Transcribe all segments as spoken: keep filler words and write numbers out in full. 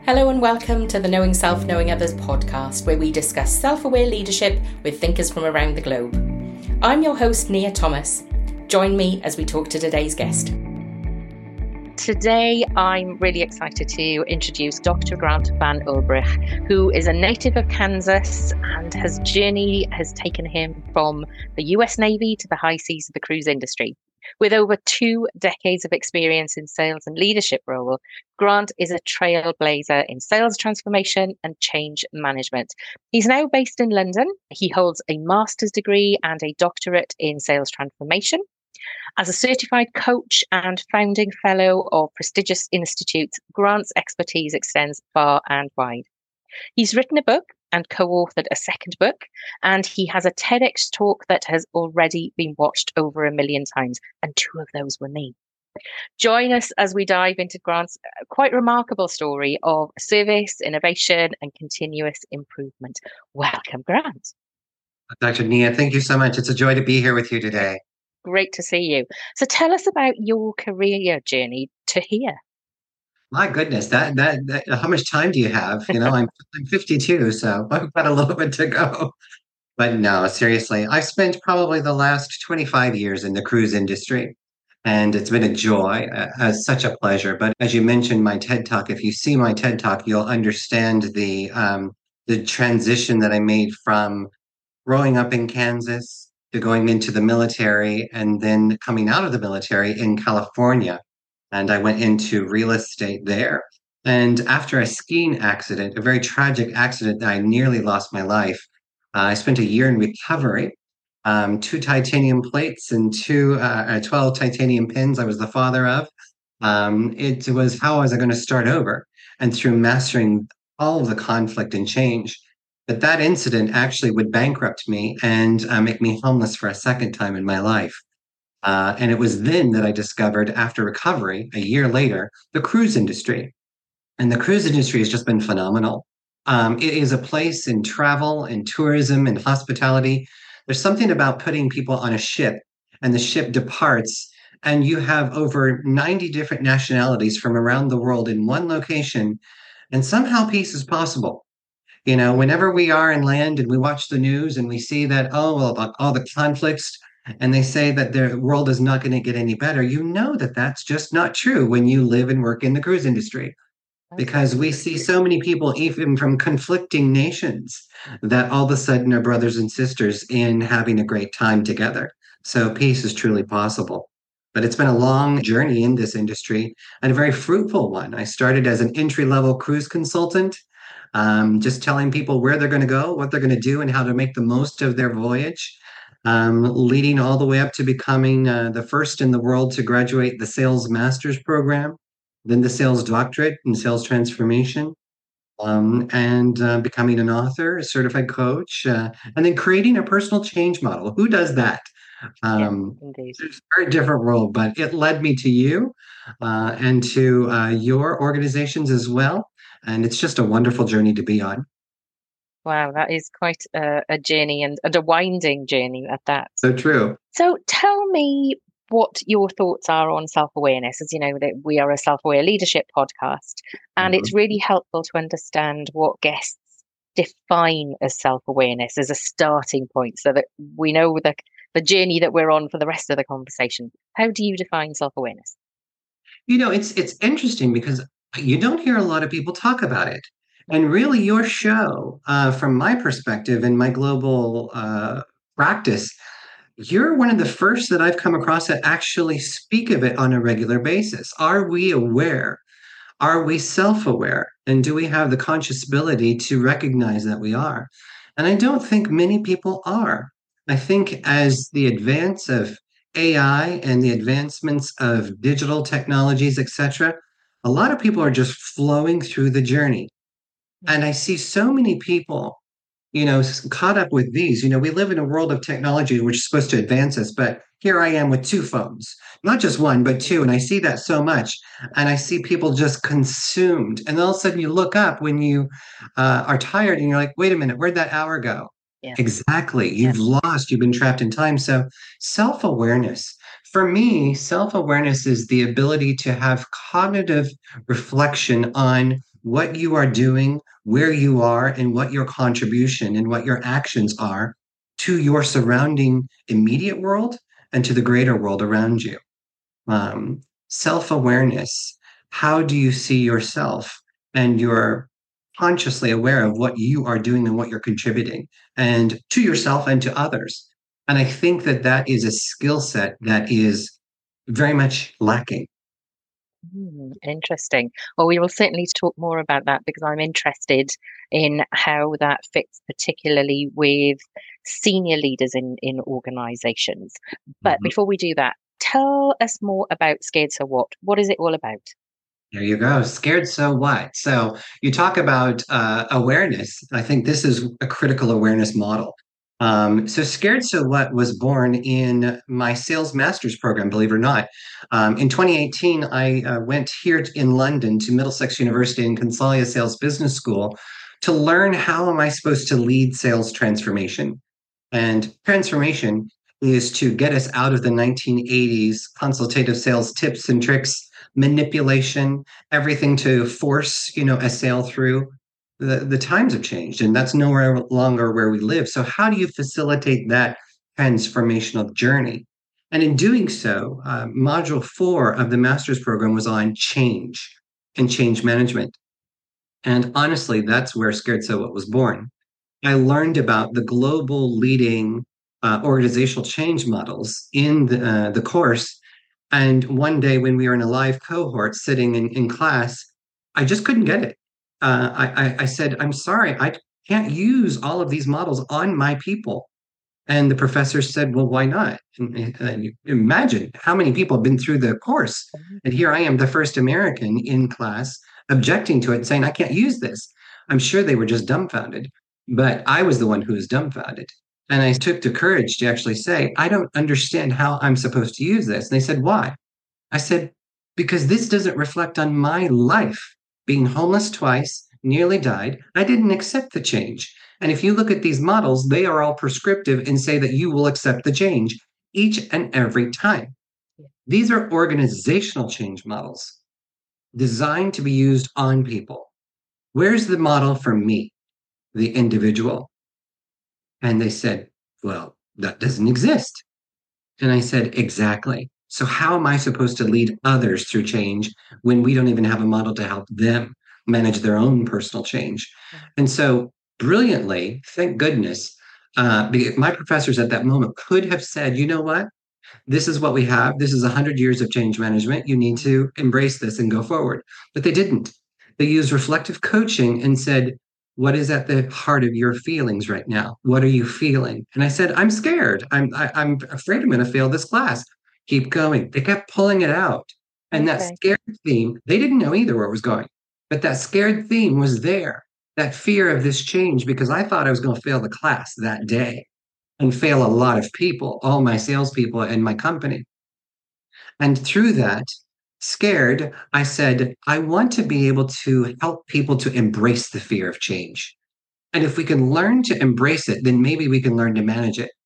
Hello and welcome to the Knowing Self, Knowing Others podcast, where we discuss self-aware leadership with thinkers from around the globe. I'm your host, Nia Thomas. Join me as we talk to today's guest. Today, I'm really excited to introduce Doctor Grant Van Ulbrich, who is a native of Kansas, and his journey has taken him from the U S Navy to the high seas of the cruise industry. With over two decades of experience in sales and leadership role, Grant is a trailblazer in sales transformation and change management. He's now based in London. He holds a master's degree and a doctorate in sales transformation. As a certified coach and founding fellow of prestigious institutes, Grant's expertise extends far and wide. He's written a book and co-authored a second book, and he has a TEDx talk that has already been watched over a million times, and two of those were me. Join us as we dive into Grant's quite remarkable story of service, innovation, and continuous improvement. Welcome, Grant. Doctor Nia, thank you so much. It's a joy to be here with you today. Great to see you. So tell us about your career journey to here. My goodness, that, that that how much time do you have? You know, I'm I'm fifty-two, so I've got a little bit to go. But no, seriously, I've spent probably the last twenty-five years in the cruise industry, and it's been a joy, uh, uh, such a pleasure. But as you mentioned, my TED Talk, if you see my TED Talk, you'll understand the um, the transition that I made from growing up in Kansas to going into the military and then coming out of the military in California. And I went into real estate there. And after a skiing accident, a very tragic accident that I nearly lost my life, uh, I spent a year in recovery, um, two titanium plates and two uh, twelve titanium pins I was the father of. Um, it was how was I going to start over? And through mastering all of the conflict and change. But that incident actually would bankrupt me and uh, make me homeless for a second time in my life. Uh, and it was then that I discovered, after recovery, a year later, the cruise industry. And the cruise industry has just been phenomenal. Um, it is a place in travel, in tourism, in hospitality. There's something about putting people on a ship, and the ship departs, and you have over ninety different nationalities from around the world in one location, and somehow peace is possible. You know, whenever we are in land and we watch the news and we see that, oh, well, about all the conflicts, and they say that the world is not going to get any better, you know that that's just not true when you live and work in the cruise industry. Because we see so many people, even from conflicting nations, that all of a sudden are brothers and sisters in having a great time together. So peace is truly possible. But it's been a long journey in this industry and a very fruitful one. I started as an entry-level cruise consultant, um, just telling people where they're going to go, what they're going to do, and how to make the most of their voyage. Um, leading all the way up to becoming uh, the first in the world to graduate the Sales Master's Program, then the Sales Doctorate in Sales Transformation, um, and uh, becoming an author, a certified coach, uh, and then creating a personal change model. Who does that? Um, yeah, indeed. It's a very different world, but it led me to you uh, and to uh, your organizations as well. And it's just a wonderful journey to be on. Wow, that is quite a, a journey and, and a winding journey at that. So true. So tell me what your thoughts are on self-awareness. As you know, that we are a self-aware leadership podcast, and mm-hmm. it's really helpful to understand what guests define as self-awareness as a starting point so that we know the, the journey that we're on for the rest of the conversation. How do you define self-awareness? You know, it's it's interesting because you don't hear a lot of people talk about it. And really, your show, uh, from my perspective and my global uh, practice, you're one of the first that I've come across that actually speak of it on a regular basis. Are we aware? Are we self-aware? And do we have the conscious ability to recognize that we are? And I don't think many people are. I think as the advance of A I and the advancements of digital technologies, et cetera, a lot of people are just flowing through the journey. And I see so many people, you know, caught up with these. You know, we live in a world of technology which is supposed to advance us, but here I am with two phones, not just one, but two. And I see that so much. And I see people just consumed. And all of a sudden you look up when you uh, are tired and you're like, wait a minute, where'd that hour go? Yeah. Exactly. You've yeah. lost, you've been trapped in time. So self-awareness. For me, self-awareness is the ability to have cognitive reflection on what you are doing, where you are, and what your contribution and what your actions are to your surrounding immediate world and to the greater world around you. Um, self-awareness. How do you see yourself? And you're consciously aware of what you are doing and what you're contributing, and to yourself and to others. And I think that that is a skill set that is very much lacking. Hmm, interesting. Well, we will certainly talk more about that because I'm interested in how that fits, particularly with senior leaders in, in organizations. But Mhm. before we do that, tell us more about Scared So What. What is it all about? There you go. Scared so what? So you talk about uh, awareness. I think this is a critical awareness model. Um, so Scared So What was born in my sales master's program, believe it or not. Um, in twenty eighteen, I uh, went here in London to Middlesex University and Consalia Sales Business School to learn how am I supposed to lead sales transformation. And transformation is to get us out of the nineteen eighties consultative sales tips and tricks, manipulation, everything to force, you know, a sale through. The, the times have changed, and that's nowhere longer where we live. So how do you facilitate that transformational journey? And in doing so, uh, module four of the master's program was on change and change management. And honestly, that's where Scared So What was born. I learned about the global leading uh, organizational change models in the, uh, the course. And one day when we were in a live cohort sitting in, in class, I just couldn't get it. Uh, I, I, I said, I'm sorry, I can't use all of these models on my people. And the professor said, well, why not? And, and you imagine how many people have been through the course. And here I am, the first American in class, objecting to it, saying, I can't use this. I'm sure they were just dumbfounded, but I was the one who was dumbfounded. And I took the courage to actually say, I don't understand how I'm supposed to use this. And they said, why? I said, because this doesn't reflect on my life. Being homeless twice, nearly died, I didn't accept the change. And if you look at these models, they are all prescriptive and say that you will accept the change each and every time. These are organizational change models designed to be used on people. Where's the model for me, the individual? And they said, well, that doesn't exist. And I said, exactly. So, how am I supposed to lead others through change when we don't even have a model to help them manage their own personal change? And so, brilliantly, thank goodness, uh, my professors at that moment could have said, you know what? This is what we have. This is one hundred years of change management. You need to embrace this and go forward. But they didn't. They used reflective coaching and said, what is at the heart of your feelings right now? What are you feeling? And I said, I'm scared. I'm I, I'm afraid I'm going to fail this class. Keep going. They kept pulling it out. And that Okay. scared theme, they didn't know either where it was going. But that scared theme was there. That fear of this change, because I thought I was going to fail the class that day and fail a lot of people, all my salespeople and my company. And through that, scared, I said, I want to be able to help people to embrace the fear of change. And if we can learn to embrace it, then maybe we can learn to manage it.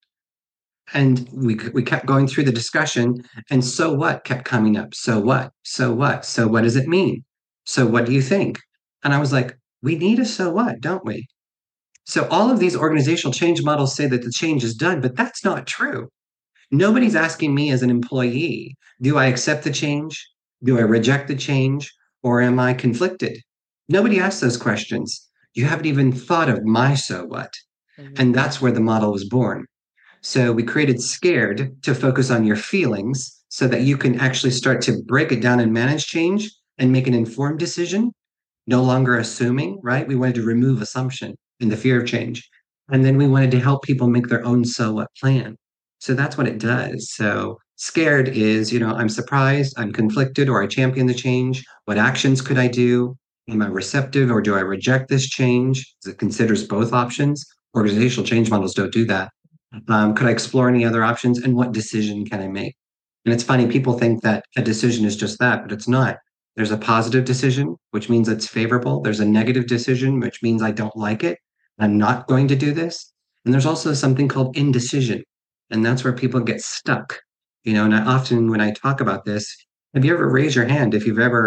And we, we kept going through the discussion, and so what kept coming up. So what? So what? So what does it mean? So what do you think? And I was like, we need a so what, don't we? So all of these organizational change models say that the change is done, but that's not true. Nobody's asking me as an employee, do I accept the change? Do I reject the change? Or am I conflicted? Nobody asks those questions. You haven't even thought of my so what. And Mhm. that's where the model was born. So we created Scared to focus on your feelings so that you can actually start to break it down and manage change and make an informed decision, no longer assuming, right? We wanted to remove assumption and the fear of change. And then we wanted to help people make their own so what plan. So that's what it does. So scared is, you know, I'm surprised, I'm conflicted, or I champion the change. What actions could I do? Am I receptive or do I reject this change? It considers both options. Organizational change models don't do that. Um, could I explore any other options? And what decision can I make? And it's funny, people think that a decision is just that, but it's not. There's a positive decision, which means it's favorable. There's a negative decision, which means I don't like it. I'm not going to do this. And there's also something called indecision. And that's where people get stuck. You know, and I often, when I talk about this, have you ever raised your hand if you've ever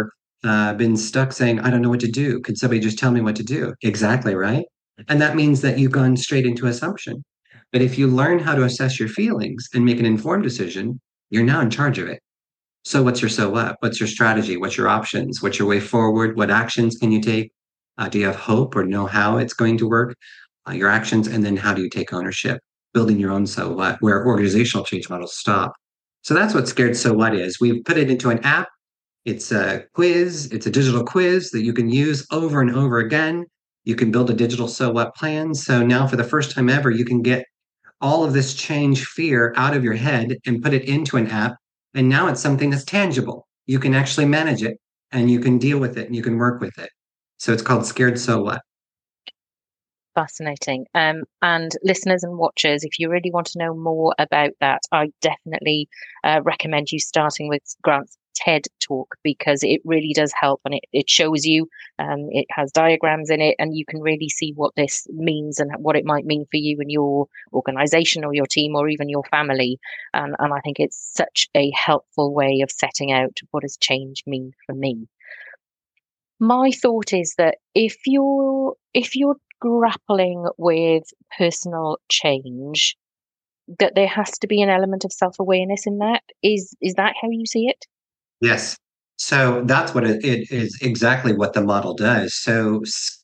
uh, been stuck saying, I don't know what to do. Could somebody just tell me what to do? Exactly, right? And that means that you've gone straight into assumption. But if you learn how to assess your feelings and make an informed decision, you're now in charge of it. So, what's your so what? What's your strategy? What's your options? What's your way forward? What actions can you take? Uh, do you have hope or know how it's going to work? Uh, your actions, and then how do you take ownership? Building your own so what, where organizational change models stop. So, that's what Scared So What is. We've put it into an app. It's a quiz, it's a digital quiz that you can use over and over again. You can build a digital so what plan. So, now for the first time ever, you can get all of this change fear out of your head and put it into an app. And now it's something that's tangible. You can actually manage it and you can deal with it and you can work with it. So it's called Scared So What. Fascinating. Um, and listeners and watchers, if you really want to know more about that, I definitely uh, recommend you starting with Grant's TED talk, because it really does help, and it, it shows you, um, it has diagrams in it, and you can really see what this means and what it might mean for you and your organization or your team or even your family. And, and I think it's such a helpful way of setting out what does change mean for me. My thought is that if you're if you're grappling with personal change, that there has to be an element of self-awareness in that. Is is that how you see it? Yes. So that's what it, it is exactly what the model does. So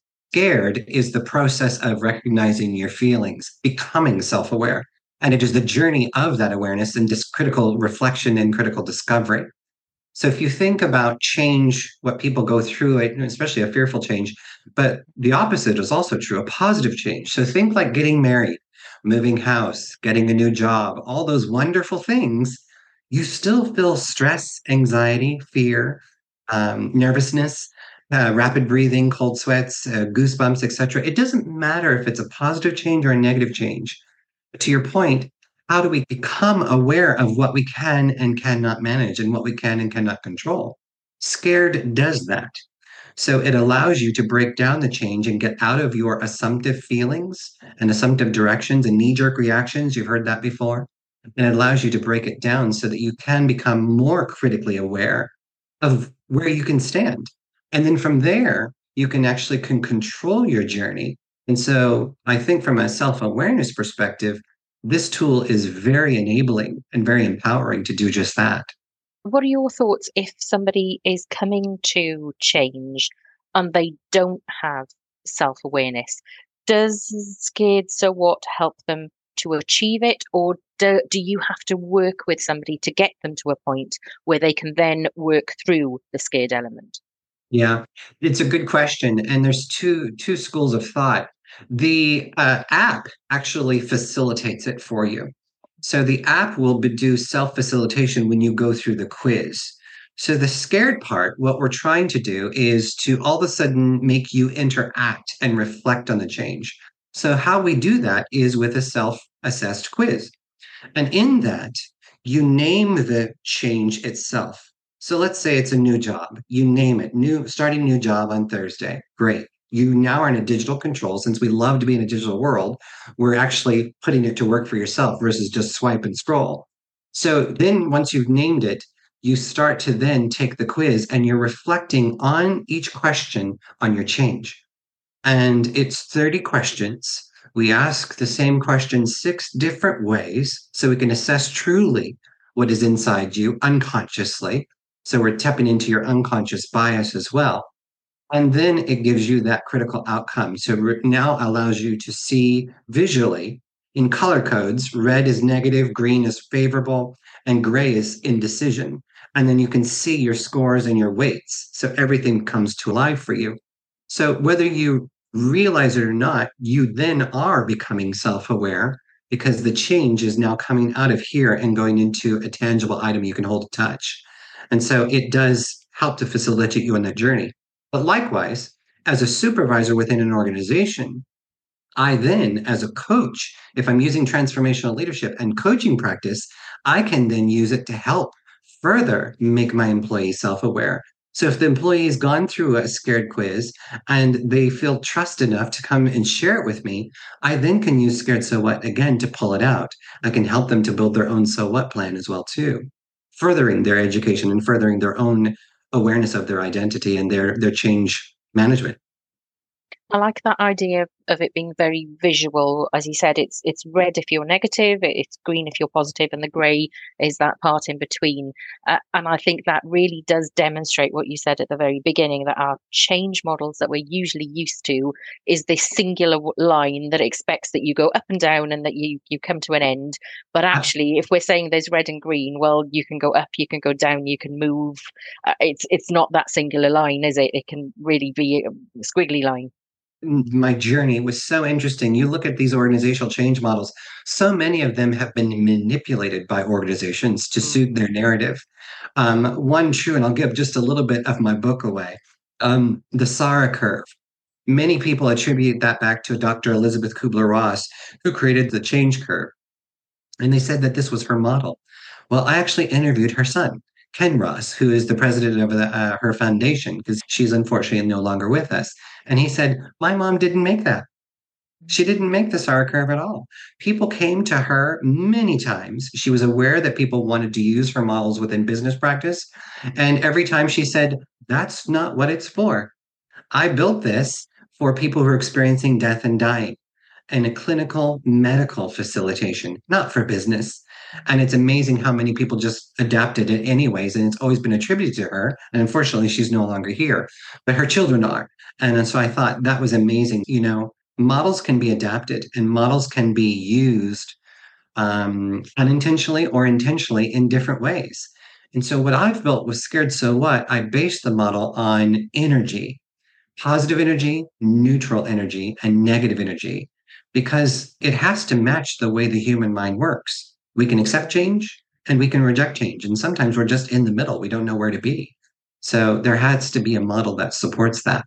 scared is the process of recognizing your feelings, becoming self-aware. And it is the journey of that awareness and this critical reflection and critical discovery. So if you think about change, what people go through, it, especially a fearful change, but the opposite is also true, a positive change. So think like getting married, moving house, getting a new job, all those wonderful things. You still feel stress, anxiety, fear, um, nervousness, uh, rapid breathing, cold sweats, uh, goosebumps, et cetera. It doesn't matter if it's a positive change or a negative change. But to your point, how do we become aware of what we can and cannot manage and what we can and cannot control? Scared does that. So it allows you to break down the change and get out of your assumptive feelings and assumptive directions and knee jerk reactions. You've heard that before. And it allows you to break it down so that you can become more critically aware of where you can stand. And then from there, you can actually can control your journey. And so I think from a self-awareness perspective, this tool is very enabling and very empowering to do just that. What are your thoughts if somebody is coming to change and they don't have self-awareness? Does Scared So What help them to achieve it, or do, do you have to work with somebody to get them to a point where they can then work through the scared element? Yeah, it's a good question. And there's two two schools of thought. The uh, app actually facilitates it for you. So the app will be- do self-facilitation when you go through the quiz. So the scared part, what we're trying to do is to all of a sudden make you interact and reflect on the change. So how we do that is with a self-assessed quiz. And in that, you name the change itself. So let's say it's a new job. You name it, new starting new job on Thursday. Great. You now are in a digital control. Since we love to be in a digital world, we're actually putting it to work for yourself versus just swipe and scroll. So then once you've named it, you start to then take the quiz and you're reflecting on each question on your change. And it's thirty questions. We ask the same question six different ways so we can assess truly what is inside you unconsciously. So we're tapping into your unconscious bias as well. And then it gives you that critical outcome. So it now allows you to see visually in color codes. Red is negative, green is favorable, and gray is indecision. And then you can see your scores and your weights. So everything comes to life for you. So whether you realize it or not, you then are becoming self-aware because the change is now coming out of here and going into a tangible item you can hold to touch. And so it does help to facilitate you on that journey. But likewise, as a supervisor within an organization, I then, as a coach, if I'm using transformational leadership and coaching practice, I can then use it to help further make my employees self-aware. So if the employee has gone through a scared quiz and they feel trust enough to come and share it with me, I then can use Scared So What again to pull it out. I can help them to build their own So What plan as well too, furthering their education and furthering their own awareness of their identity and their their change management. I like that idea of, of it being very visual. As you said, it's it's red if you're negative, it's green if you're positive, and the grey is that part in between. Uh, and I think that really does demonstrate what you said at the very beginning, that our change models that we're usually used to is this singular w- line that expects that you go up and down and that you you come to an end. But actually, if we're saying there's red and green, well, you can go up, you can go down, you can move. Uh, it's it's not that singular line, is it? It can really be a squiggly line. My journey was so interesting. You look at these organizational change models, so many of them have been manipulated by organizations to Mm. suit their narrative. Um, one true, and I'll give just a little bit of my book away, um, the Sara curve. Many people attribute that back to Doctor Elizabeth Kubler-Ross, who created the change curve. And they said that this was her model. Well, I actually interviewed her son, Ken Ross, who is the president of the, uh, her foundation, because she's unfortunately no longer with us. And he said, my mom didn't make that. She didn't make the SAR curve at all. People came to her many times. She was aware that people wanted to use her models within business practice. And every time she said, that's not what it's for. I built this for people who are experiencing death and dying in a clinical medical facilitation, not for business. And it's amazing how many people just adapted it anyways. And it's always been attributed to her. And unfortunately, she's no longer here, but her children are. And so I thought that was amazing. You know, models can be adapted and models can be used um, unintentionally or intentionally in different ways. And so what I've built was Scared So What. I based the model on energy, positive energy, neutral energy, and negative energy, because it has to match the way the human mind works. We can accept change and we can reject change. And sometimes we're just in the middle. We don't know where to be. So there has to be a model that supports that.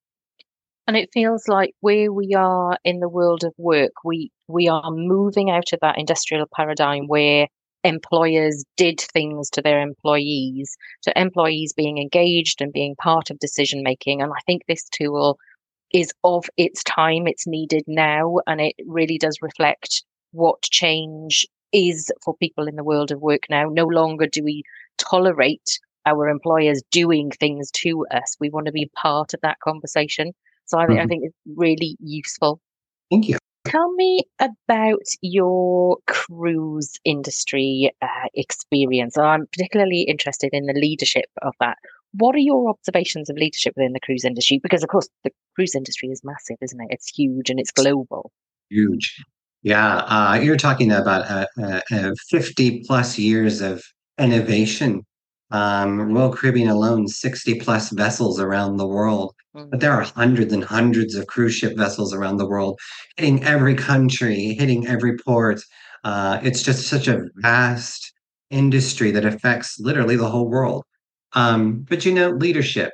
And it feels like where we are in the world of work, we we are moving out of that industrial paradigm where employers did things to their employees, to employees being engaged and being part of decision making. And I think this tool is of its time, it's needed now, and it really does reflect what change is for people in the world of work now. No longer do we tolerate our employers doing things to us. We want to be part of that conversation. So I, think I Mhm. think it's really useful. Thank you. Tell me about your cruise industry uh, experience. I'm particularly interested in the leadership of that. What are your observations of leadership within the cruise industry? Because, of course, the cruise industry is massive, isn't it? It's huge and it's global. Huge. Yeah, uh, you're talking about uh, uh, uh, fifty plus years of innovation. Um, Royal Caribbean alone, sixty plus vessels around the world. But Mm. there are hundreds and hundreds of cruise ship vessels around the world, hitting every country, hitting every port. Uh, it's just such a vast industry that affects literally the whole world. Um, but you know, leadership,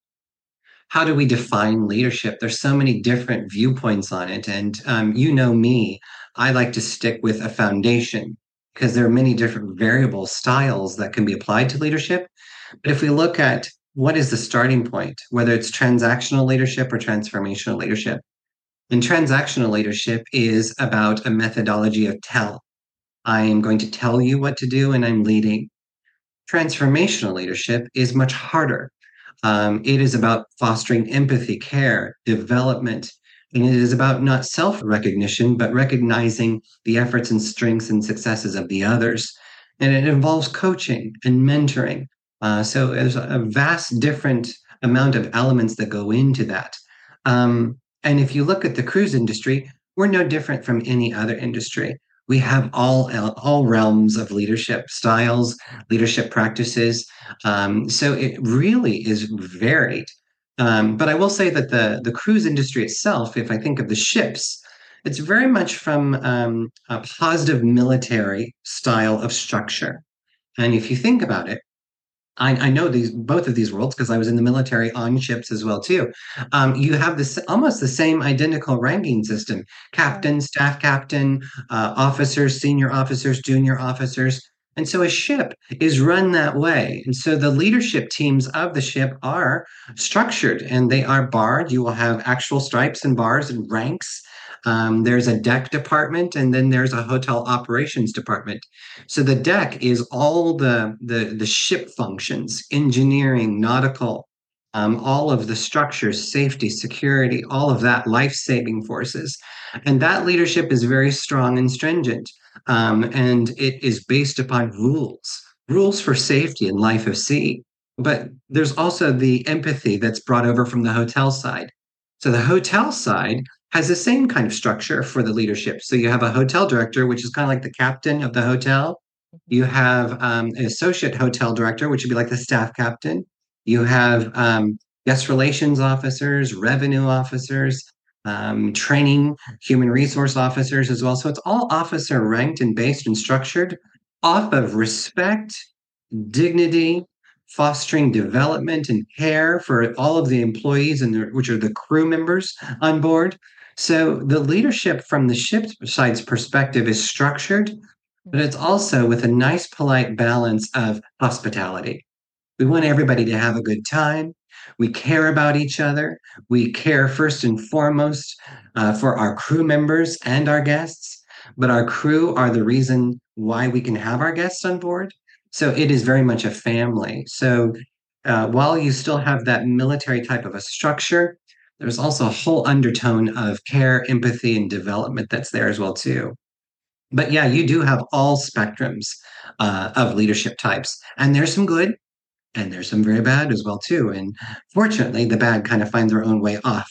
how do we define leadership? There's so many different viewpoints on it. And um, you know me, I like to stick with a foundation because there are many different variable styles that can be applied to leadership. But if we look at what is the starting point, whether it's transactional leadership or transformational leadership, and transactional leadership is about a methodology of tell. I am going to tell you what to do and I'm leading. Transformational leadership is much harder. Um, it is about fostering empathy, care, development, and it is about not self recognition, but recognizing the efforts and strengths and successes of the others. And it involves coaching and mentoring. Uh, so there's a vast different amount of elements that go into that. Um, and if you look at the cruise industry, we're no different from any other industry. We have all all realms of leadership styles, leadership practices. Um, so it really is varied. Um, but I will say that the the cruise industry itself, if I think of the ships, it's very much from um, a positive military style of structure. And if you think about it, I, I know these both of these worlds because I was in the military on ships as well too. Um, you have this almost the same identical ranking system: Mm. captain, staff captain, uh, officers, senior officers, junior officers. And so a ship is run that way. And so the leadership teams of the ship are structured and they are barred. You will have actual stripes and bars and ranks. Um, there's a deck department, and then there's a hotel operations department. So the deck is all the the, the ship functions, engineering, nautical, um, all of the structures, safety, security, all of that, life-saving forces. And that leadership is very strong and stringent. Um, and it is based upon rules, rules for safety and life of sea. But there's also the empathy that's brought over from the hotel side. So the hotel side has the same kind of structure for the leadership. So you have a hotel director, which is kind of like the captain of the hotel. You have um, an associate hotel director, which would be like the staff captain. You have um, guest relations officers, revenue officers, um, training, human resource officers as well. So it's all officer ranked and based and structured off of respect, dignity, fostering development and care for all of the employees and the, which are the crew members on board. So the leadership from the ship side's perspective is structured, but it's also with a nice, polite balance of hospitality. We want everybody to have a good time. We care about each other. We care first and foremost uh, for our crew members and our guests, but our crew are the reason why we can have our guests on board. So it is very much a family. So uh, while you still have that military type of a structure, there's also a whole undertone of care, empathy, and development that's there as well too. But yeah, you do have all spectrums uh, of leadership types, and there's some good, and there's some very bad as well too. And fortunately, the bad kind of find their own way off.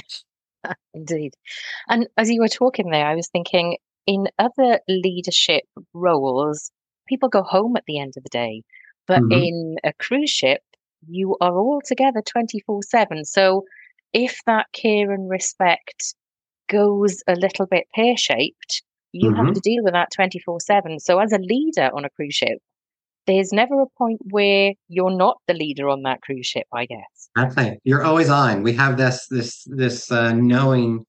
Indeed. And as you were talking there, I was thinking in other leadership roles, people go home at the end of the day. But Mhm. in a cruise ship, you are all together twenty-four seven. So if that care and respect goes a little bit pear-shaped, you have Mhm. to deal with that twenty-four seven. So as a leader on a cruise ship, there's never a point where you're not the leader on that cruise ship, I guess. Exactly. You're always on. We have this this this uh, knowing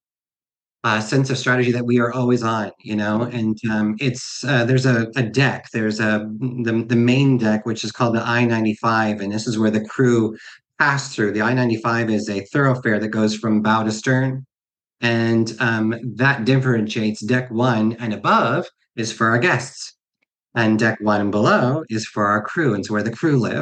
uh, sense of strategy that we are always on, you know, Mm. and um, it's uh, there's a, a deck. There's a the, the main deck, which is called the I ninety-five, and this is where the crew pass through. The I ninety-five is a thoroughfare that goes from bow to stern, and um, that differentiates deck one and above is for our guests, and deck one and below is for our crew, and it's where the crew live.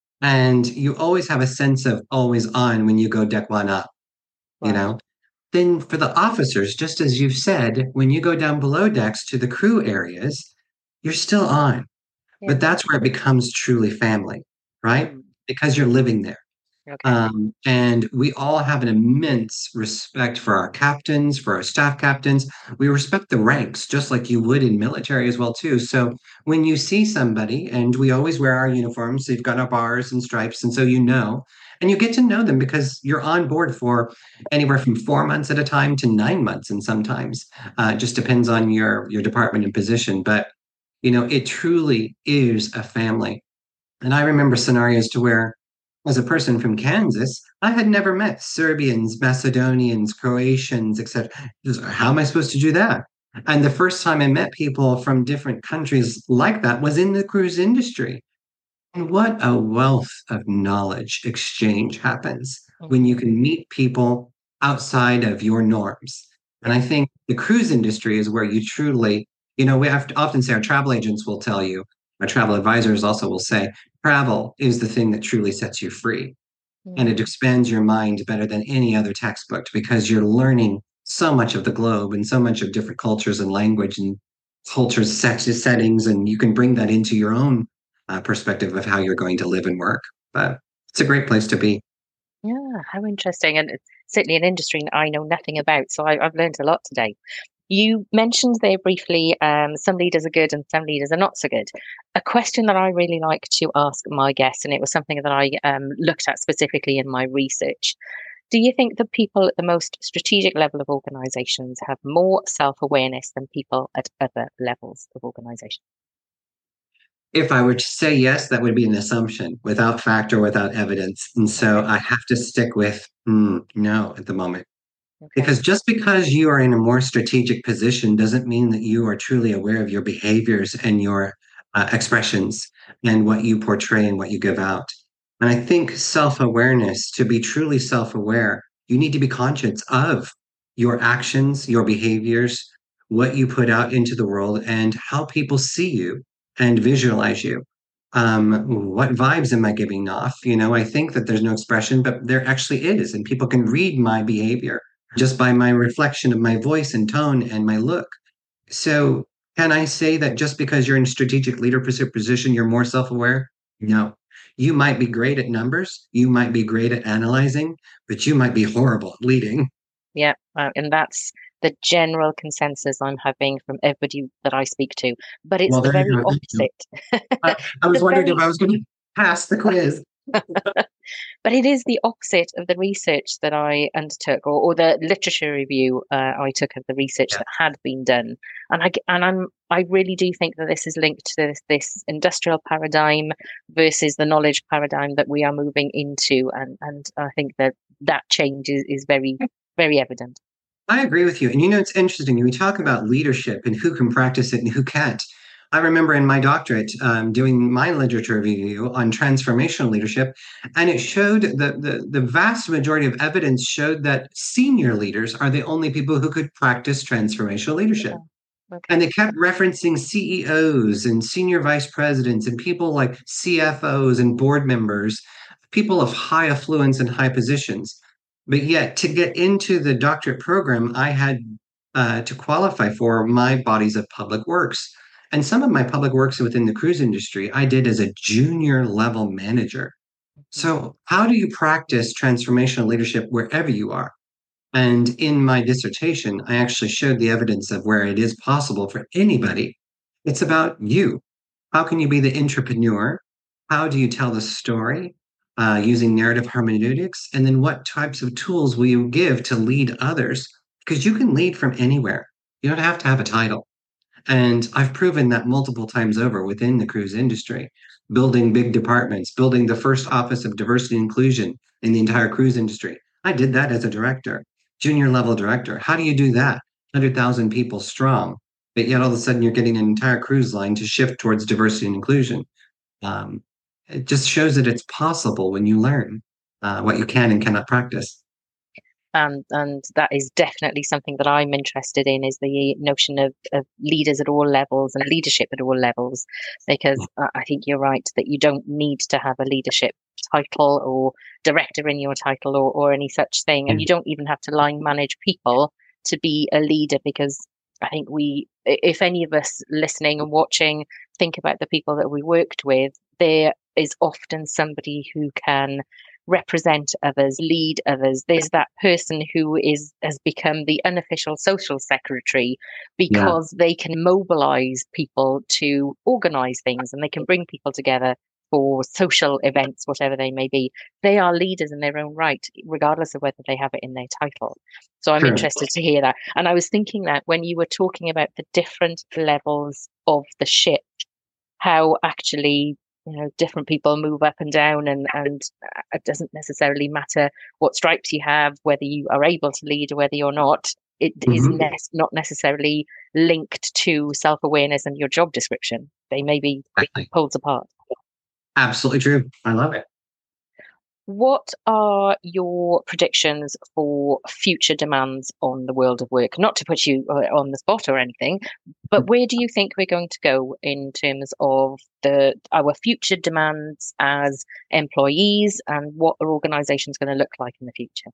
And you always have a sense of always on when you go deck one up, you Wow. know? Then for the officers, just as you've said, when you go down below decks to the crew areas, you're still on. Yeah. But that's where it becomes truly family, right? Mm. Because you're living there. Okay. Um, and we all have an immense respect for our captains, for our staff captains. We respect the ranks, just like you would in military as well, too. So when you see somebody, and we always wear our uniforms, so you've got our bars and stripes, and so you know, and you get to know them because you're on board for anywhere from four months at a time to nine months, and sometimes uh, it just depends on your your department and position. But you know, it truly is a family. And I remember scenarios to where as a person from Kansas, I had never met Serbians, Macedonians, Croatians, et cetera. How am I supposed to do that? And the first time I met people from different countries like that was in the cruise industry. And what a wealth of knowledge exchange happens when you Mhm. can meet people outside of your norms. And Yeah. I think the cruise industry is where you truly, you know, we have to often say our travel agents will tell you, our travel advisors also will say, travel is the thing that truly sets you free. And it Mm. expands your mind better than any other textbook because you're learning so much of the globe and so much of different cultures and language and cultures, sexes, settings, and you can bring that into your own uh, perspective of how you're going to live and work. But it's a great place to be. Yeah, how interesting. And it's certainly an industry I know nothing about. So I, I've learned a lot today. You mentioned there briefly um, some leaders are good and some leaders are not so good. A question that I really like to ask my guests, and it was something that I um, looked at specifically in my research. Do you think that people at the most strategic level of organizations have more self awareness than people at other levels of organization? If I were to say yes, that would be an assumption without fact or without evidence. And so Okay, I have to stick with mm, no at the moment. okay. Because just because you are in a more strategic position doesn't mean that you are truly aware of your behaviors and your uh, expressions and what you portray and what you give out. And I think self awareness, to be truly self aware, you need to be conscious of your actions, your behaviors, what you put out into the world, and how people see you and visualize you. Um, what vibes am I giving off? You know, I think that there's no expression, but there actually is, and people can read my behavior just by my reflection of my voice and tone and my look. So, can I say that just because you're in strategic leader position, you're more self-aware? No. You might be great at numbers, you might be great at analyzing, but you might be horrible at leading. Yeah, uh, and that's the general consensus I'm having from everybody that I speak to. But it's Well, the there you very go. Thank you. opposite. I, I was The wondering if very I was going to pass the quiz. But it is the opposite of the research that I undertook, or, or the literature review uh, I took of the research Yeah. that had been done. And I and I'm I really do think that this is linked to this, this industrial paradigm versus the knowledge paradigm that we are moving into, and and I think that that change is, is very very evident. I agree with you. And you know, it's interesting. We talk about leadership and who can practice it and who can't. I remember in my doctorate um, doing my literature review on transformational leadership, and it showed that the, the vast majority of evidence showed that senior leaders are the only people who could practice transformational leadership. Oh, okay. And they kept referencing C E Os and senior vice presidents and people like C F Os and board members, people of high affluence and high positions. But yet, to get into the doctorate program, I had uh, to qualify for my bodies of public works. And some of my public works within the cruise industry, I did as a junior level manager. So, how do you practice transformational leadership wherever you are? And in my dissertation, I actually showed the evidence of where it is possible for anybody. It's about you. How can you be the entrepreneur? How do you tell the story uh, using narrative hermeneutics? And then what types of tools will you give to lead others? Because you can lead from anywhere. You don't have to have a title. And I've proven that multiple times over within the cruise industry, building big departments, building the first office of diversity and inclusion in the entire cruise industry. I did that as a director, junior level director. How do you do that? one hundred thousand people strong, but yet all of a sudden you're getting an entire cruise line to shift towards diversity and inclusion. Um, it just shows that it's possible when you learn uh, what you can and cannot practice. And and that is definitely something that I'm interested in, is the notion of, of leaders at all levels and leadership at all levels, because I think you're right that you don't need to have a leadership title or director in your title, or, or any such thing, and you don't even have to line manage people to be a leader, because I think we, if any of us listening and watching think about the people that we worked with, there is often somebody who can represent others, lead others. There's that person who is has become the unofficial social secretary Yeah, because they can mobilize people to organize things, and they can bring people together for social events, whatever they may be. They are leaders in their own right, regardless of whether they have it in their title. So I'm true. interested to hear that. And I was thinking that when you were talking about the different levels of the ship, how actually, you know, different people move up and down, and and it doesn't necessarily matter what stripes you have, whether you are able to lead or whether you're not. It is Mhm. ne- not necessarily linked to self-awareness and your job description. They may be Exactly. pulled apart. Absolutely true. I love it. What are your predictions for future demands on the world of work? Not to put you uh, on the spot or anything, but where do you think we're going to go in terms of the our future demands as employees, and what are organizations going to look like in the future?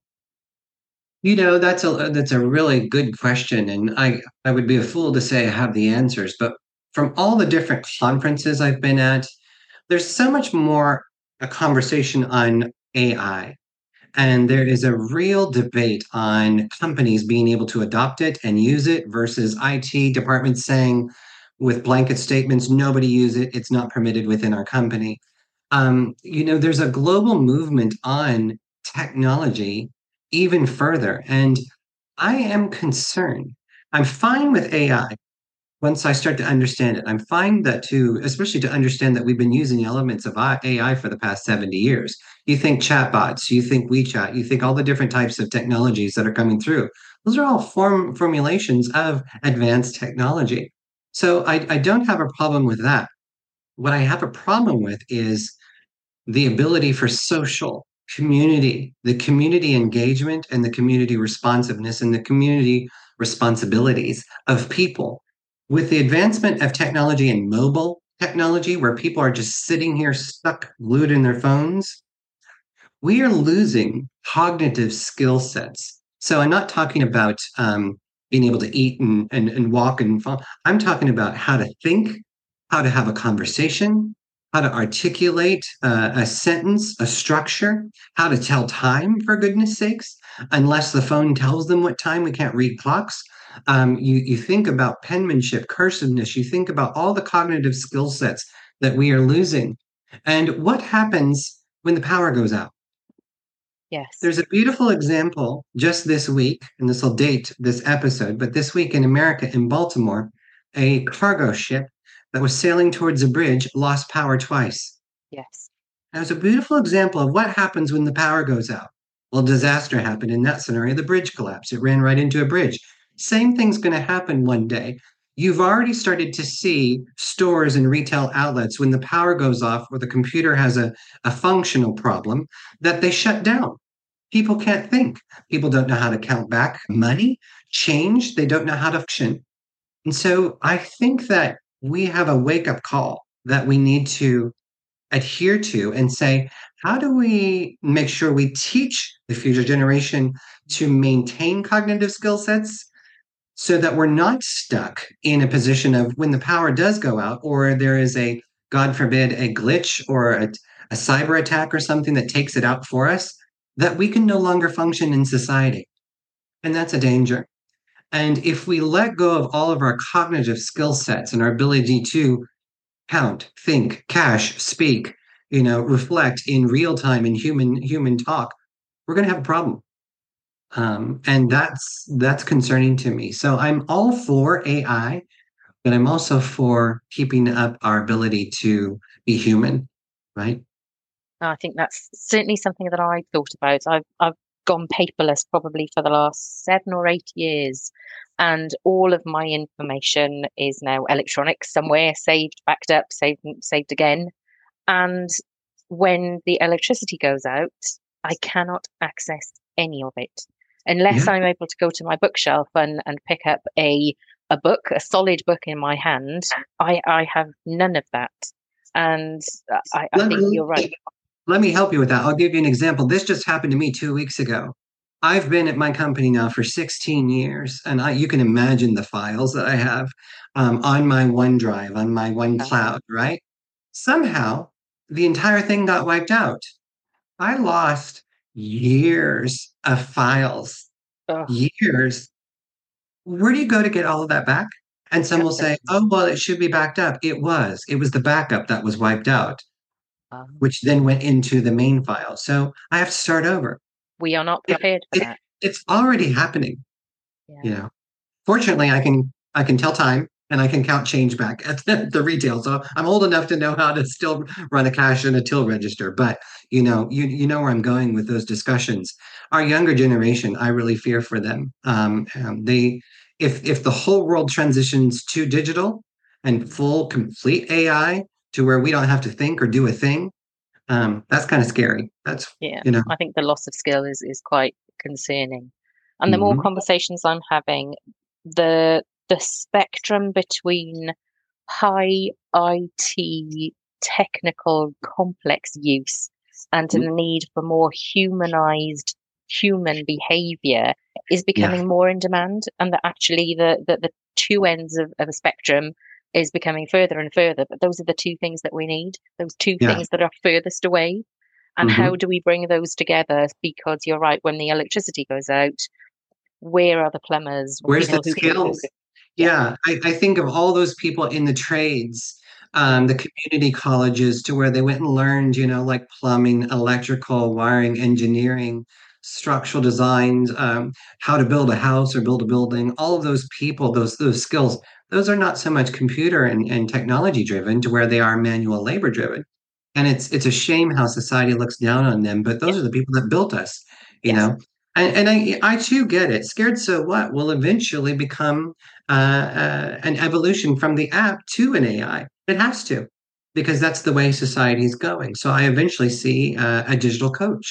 You know, that's a that's a really good question, and I I would be a fool to say I have the answers, but from all the different conferences I've been at, there's so much more a conversation on A I, and there is a real debate on companies being able to adopt it and use it versus I T departments saying with blanket statements, nobody use it, it's not permitted within our company. Um, you know, there's a global movement on technology even further, and I am concerned. I'm fine with A I once I start to understand it. I'm fine that to, especially to understand that we've been using elements of A I for the past seventy years. You think chatbots, you think WeChat, you think all the different types of technologies that are coming through. Those are all form formulations of advanced technology. So I, I don't have a problem with that. What I have a problem with is the ability for social. community, the community engagement and the community responsiveness and the community responsibilities of people. With the advancement of technology and mobile technology, where people are just sitting here stuck glued in their phones, we are losing cognitive skill sets. So I'm not talking about um, being able to eat and, and, and walk and fall. I'm talking about how to think, how to have a conversation, how to articulate uh, a sentence, a structure, how to tell time, for goodness sakes. Unless the phone tells them what time, we can't read clocks. Um, you, you think about penmanship, cursiveness, you think about all the cognitive skill sets that we are losing. And what happens when the power goes out? Yes. There's a beautiful example just this week, and this will date this episode, but this week in America, in Baltimore, a cargo ship that was sailing towards a bridge lost power twice. Yes. That was a beautiful example of what happens when the power goes out. Well, disaster happened in that scenario. The bridge collapsed. It ran right into a bridge. Same thing's going to happen one day. You've already started to see stores and retail outlets when the power goes off or the computer has a, a functional problem that they shut down. People can't think. People don't know how to count back money, change. They don't know how to function. And so I think that we have a wake up call that we need to adhere to and say, how do we make sure we teach the future generation to maintain cognitive skill sets so that we're not stuck in a position of when the power does go out or there is a, God forbid, a glitch or a, a cyber attack or something that takes it out for us, that we can no longer function in society. And that's a danger. And if we let go of all of our cognitive skill sets and our ability to count, think, cache, speak, you know, reflect in real time in human human talk, we're going to have a problem. Um, and that's that's concerning to me. So I'm all for A I, but I'm also for keeping up our ability to be human, right? I think that's certainly something that I thought about. I've I've gone paperless probably for the last seven or eight years, and all of my information is now electronic somewhere, saved, backed up, saved, saved again. And when the electricity goes out, I cannot access any of it unless Yeah. I'm able to go to my bookshelf and, and pick up a a book, a solid book in my hand. I, I have none of that. And I, I Let think me you're right. let me help you with that. I'll give you an example. This just happened to me two weeks ago. I've been at my company now for sixteen years, and I, you can imagine the files that I have um, on my OneDrive, on my Uh, OneCloud, right? Somehow, the entire thing got wiped out. I lost years of files, oh, years. Where do you go to get all of that back? And some will say, nothing. oh, well, it should be backed up. It was. It was the backup that was wiped out, Um, which then went into the main file. So I have to start over. we are not It, prepared for it, that. it's already happening, you Yeah. know. Fortunately, I can I can tell time and I can count change back at the, the retail. So I'm old enough to know how to still run a cash and a till register. But you know, you you know where I'm going with those discussions. Our younger generation, I really fear for them. Um, um, they if if the whole world transitions to digital and full complete A I to where we don't have to think or do a thing, um, that's kind of scary. That's Yeah, you know. I think the loss of skill is is quite concerning. And the more Mhm. conversations I'm having, the the spectrum between high I T technical complex use and the need for more humanized human behavior is Yeah, becoming more in demand, and that actually the the, the two ends of, of a spectrum is becoming further and further. But those are the two things that we need, those two yeah. things that are furthest away. And how Mhm. do we bring those together? Because you're right, when the electricity goes out, where are the plumbers, Where's the people who can cook? skills? Yeah, Yeah, I, I think of all those people in the trades, yeah, um, the community colleges to where they went and learned, you know, like plumbing, electrical, wiring, engineering, structural designs, um, how to build a house or build a building. All of those people, those those skills, those are not so much computer and, and technology driven to where they are manual labor driven. And it's it's a shame how society looks down on them, but yeah, those are the people that built us, you yes, know. And, and I I too get it. Scared so what will eventually become uh, uh, an evolution from the app to an A I. It has to, because that's the way society is going. So I eventually see uh, a digital coach.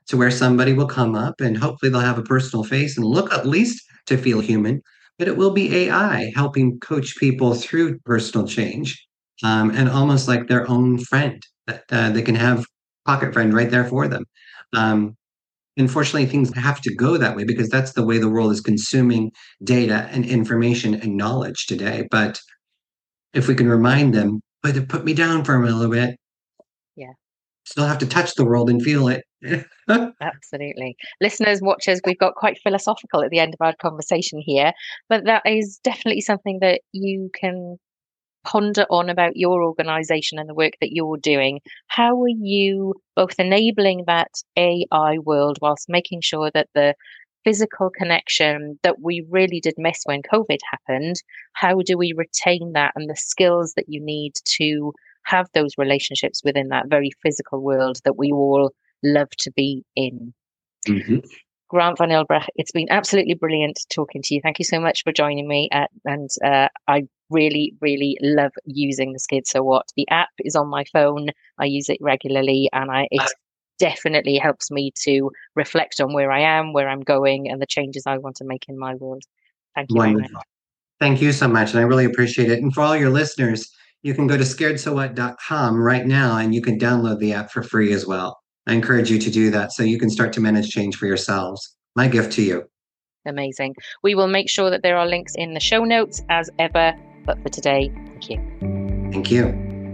to where somebody will come up and hopefully they'll have a personal face and look at least to feel human, but it will be A I helping coach people through personal change, um, and almost like their own friend that uh, they can have pocket friend right there for them. Um, unfortunately, things have to go that way because that's the way the world is consuming data and information and knowledge today. But if we can remind them, but put me down for a little bit, Yeah. Still have to touch the world and feel it. Absolutely. Listeners, watchers, we've got quite philosophical at the end of our conversation here, but that is definitely something that you can ponder on about your organization and the work that you're doing. How are you both enabling that A I world whilst making sure that the physical connection that we really did miss when COVID happened, how do we retain that and the skills that you need to have those relationships within that very physical world that we all love to be in? Mm-hmm. Grant Van Ulbrich, it's been absolutely brilliant talking to you. Thank you so much for joining me. Uh, and uh, I really, really love using the Skid So What. The app is on my phone. I use it regularly, and I it definitely helps me to reflect on where I am, where I'm going, and the changes I want to make in my world. Thank you Wonderful. very much. Thank you so much. And I really appreciate it. And for all your listeners, you can go to scared so what dot com right now and you can download the app for free as well. I encourage you to do that so you can start to manage change for yourselves. My gift to you. Amazing. We will make sure that there are links in the show notes as ever. But for today, thank you. Thank you.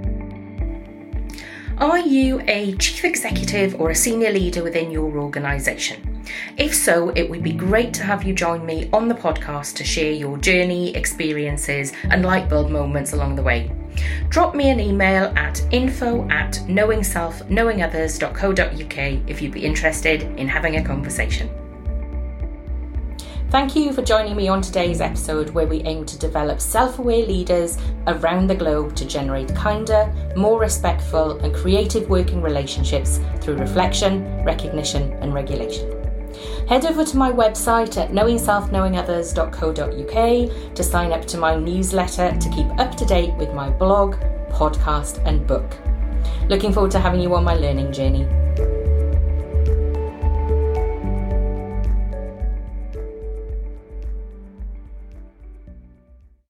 Are you a chief executive or a senior leader within your organisation? If so, it would be great to have you join me on the podcast to share your journey, experiences and light bulb moments along the way. Drop me an email at info at knowing self knowing others dot co dot uk if you'd be interested in having a conversation. Thank you for joining me on today's episode where we aim to develop self-aware leaders around the globe to generate kinder, more respectful and creative working relationships through reflection, recognition and regulation. Head over to my website at knowing self knowing others dot co dot uk to sign up to my newsletter to keep up to date with my blog, podcast and book. Looking forward to having you on my learning journey.